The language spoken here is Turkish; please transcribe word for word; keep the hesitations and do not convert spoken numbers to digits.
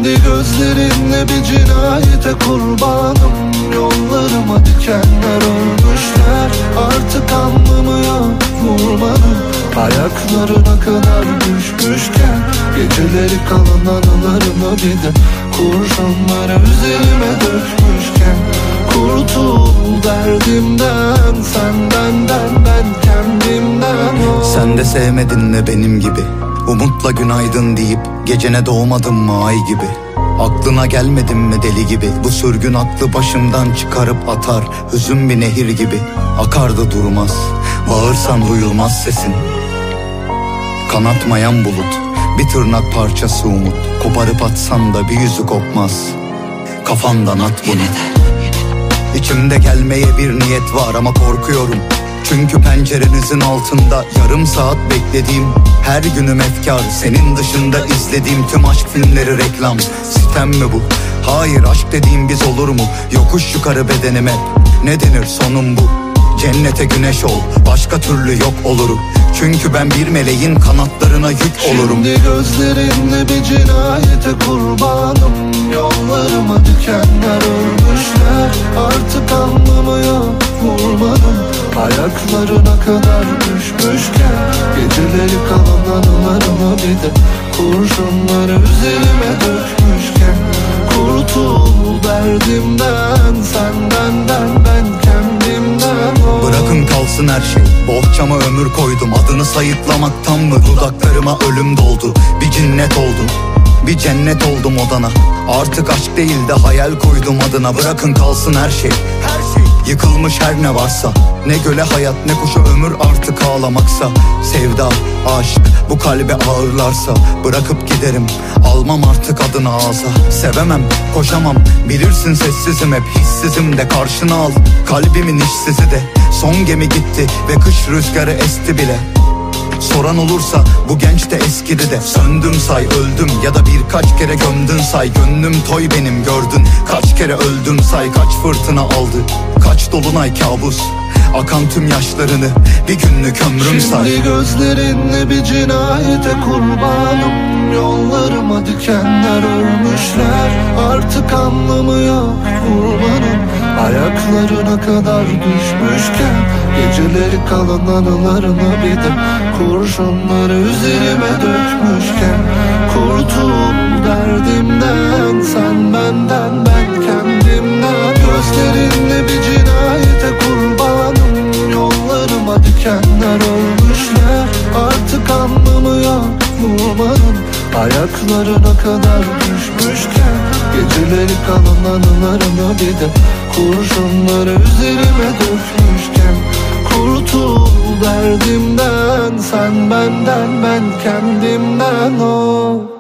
Şimdi gözlerinle bir cinayete kurbanım. Yollarıma dikenler örmüşler. Artık anlamı yok vurmanın. Ayaklarına kadar düşmüşken geceleri kalan anılarımı bir de kurşunları üzerime dökmüşken kurtul derdimden, sen benden, ben kendimden. Oh. Sen de sevmedin mi benim gibi? Umutla günaydın deyip gecene doğmadın mı ay gibi? Aklına gelmedin mi deli gibi? Bu sürgün aklı başımdan çıkarıp atar. Hüzün bir nehir gibi akardı durmaz. Bağırsan duyulmaz sesin. Kanatmayan bulut, bir tırnak parçası umut. Koparıp atsan da bir yüzü kopmaz. Kafandan at bunu. İçimde gelmeye bir niyet var ama korkuyorum. Çünkü pencerenizin altında yarım saat beklediğim her günüm efkar. Senin dışında izlediğim tüm aşk filmleri reklam. Sitem mi bu? Hayır, aşk dediğim biz olur mu? Yokuş yukarı bedenim hep. Ne denir sonum bu? Cennete güneş ol, başka türlü yok olurum. Çünkü ben bir meleğin kanatlarına yük olurum. Şimdi gözlerinle bir cinayete kurbanım. Yollarıma dikenler örmüşler. Artık anlamı yok vurmanın. Ayaklarına kadar düşmüşken geceleri kalan anılarımı bir de kurşunları üzerime dökmüşken kurtul derdimden, sen benden, ben kendimden. Oh. Bırakın kalsın her şey. Bohçama ömür koydum. Adını sayıklamaktan mı dudaklarıma ölüm doldu. Bir cinnet oldum, bir cennet oldum odana. Artık aşk değil de hayal koydum adına. Bırakın kalsın her şey. Her şey yıkılmış her ne varsa. Ne göle hayat ne kuşa ömür artık ağlamaksa. Sevda, aşk bu kalbe ağırlarsa bırakıp giderim. Almam artık adını ağza. Sevemem, koşamam, bilirsin sessizim hep. Hissizim de karşına al kalbimin işsizi de. Son gemi gitti ve kış rüzgarı esti bile. Soran olursa bu genç de eskidi de. Söndüm say öldüm ya da birkaç kere gömdün say. Gönlüm toy benim gördün. Kaç kere öldüm say. Kaç fırtına aldı, kaç dolunay kabus. Akan tüm yaşlarını bir günlük ömrüm say. Şimdi gözlerinle bir cinayete kurbanım. Yollarıma dikenler örmüşler. Artık anlamı yok vurmanın. Ayaklarına kadar düşmüşken geceleri kalan anılarımı bir de kurşunları üzerime dökmüşken kurtul derdimden, sen benden, ben kendimden. Gözlerinle bir cinayete kurbanım. Yollarıma dikenler örmüşler. Artık anlamı yok vurmanın. Ayaklarına kadar düşmüşken geceleri kalan anılarımı bir de kurşunları üzerime dökmüşken kurtul derdimden, sen benden, ben kendimden. Oh.